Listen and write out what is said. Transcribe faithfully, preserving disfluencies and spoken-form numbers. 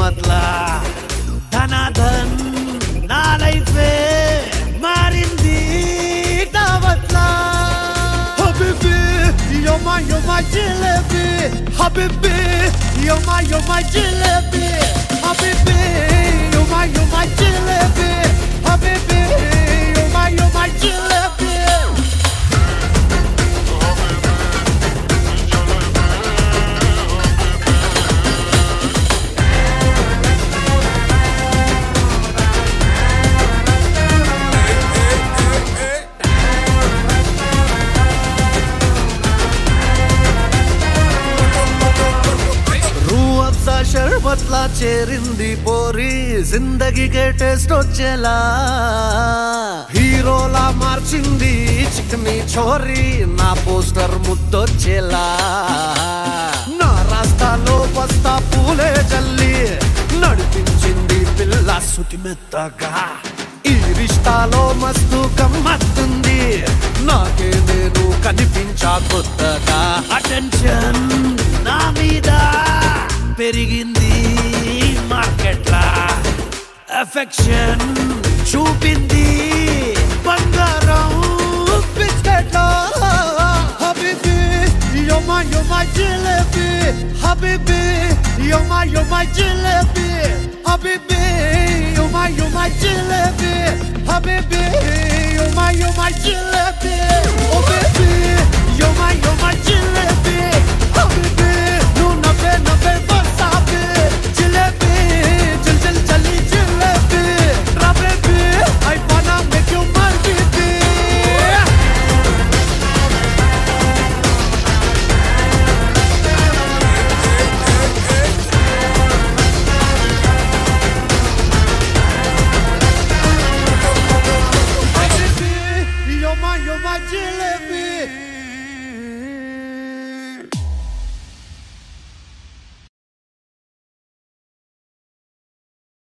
మత్లా ధనాధన్ నా లైఫే మారింది దావత్లా హబీబీ you're my you're my jalebi హబీబీ you're my you're my jalebi హబీబీ you're my you're my jalebi హబీబీ you're my you're my jalebi షర్బత్లా చేరింది పోరి జిందగీకే టేస్ట్ వచ్చేలా హీరోలా మార్చింది చిక్ని చోరీ నా పోస్టర్ ముద్దొచ్చేలా నా రాస్తాలో బస్తా పూలే జల్లి నడిపించింది పిల్ల సుతి మెత్తగా ఈ రిష్టాలో మస్తు గమ్మత్తుంది నాకే నేను కనిపించా కొత్తగా అటెన్షన్ నా మీద పెరిగింది మార్కెట్లా అఫెక్షన్ చూపింది బంగారం బిస్కెట్లా హబీబీ you're my you're my jalebi హబీబీ you're my you're my jalebi హబీబీ you're my you're my jalebi హబీబీ you're my you're my jalebi oh baby